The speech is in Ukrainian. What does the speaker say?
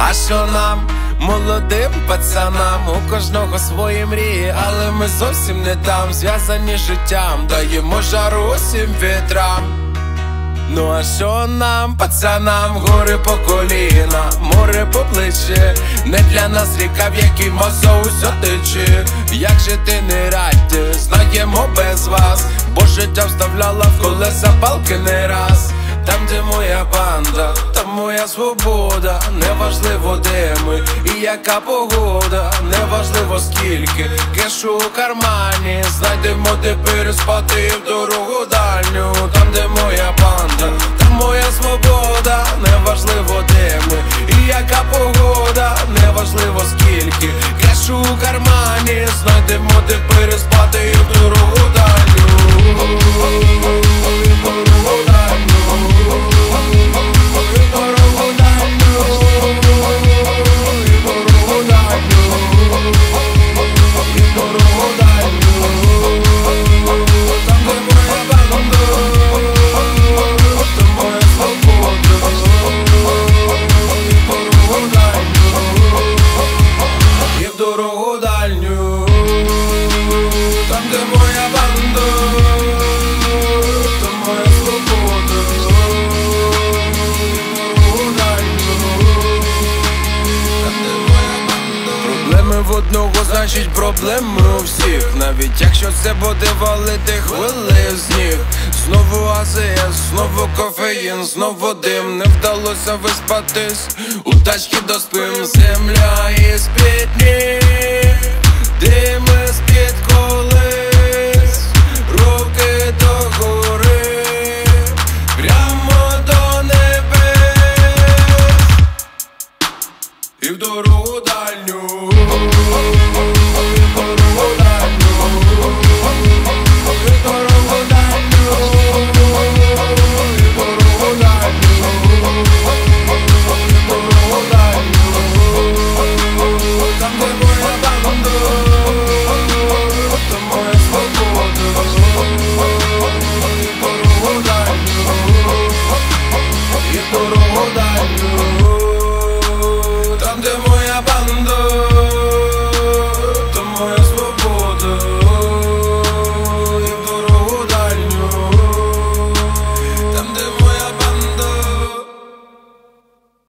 А що нам, молодим пацанам, у кожного свої мрії, але ми зовсім не там, зв'язані життям, даємо жару усім вітрам. Ну а що нам, пацанам, гори по коліна, море по плечі, не для нас ріка, в якій маса уся тече. Як же ти не радьте, знаємо без вас, бо життя вставляла в колеса палки не раз. Там, де моя банда, там моя свобода, неважливо де ми і яка погода, неважливо скільки кешу у кармані, знайдемо де переспати в дорогу дальню. Там, де моя банда, там моя свобода, неважливо де ми і яка погода, неважливо скільки кешу у кармані, знайдемо де переспати в дорогу дальню. Дорогу дальню, там, де моя банда, там моя свобода. Дорогу дальню, там, де моя банда. Проблеми в одного, значить проблеми у всіх, навіть якщо це буде валити хвили з ніг. Знову Азія, знову кофеїн, знову дим, не вдалося виспатись, у тачки доспим. Земля із-під ніг, дими з-під колес, руки догори, прямо до небес і в дорогу дальню.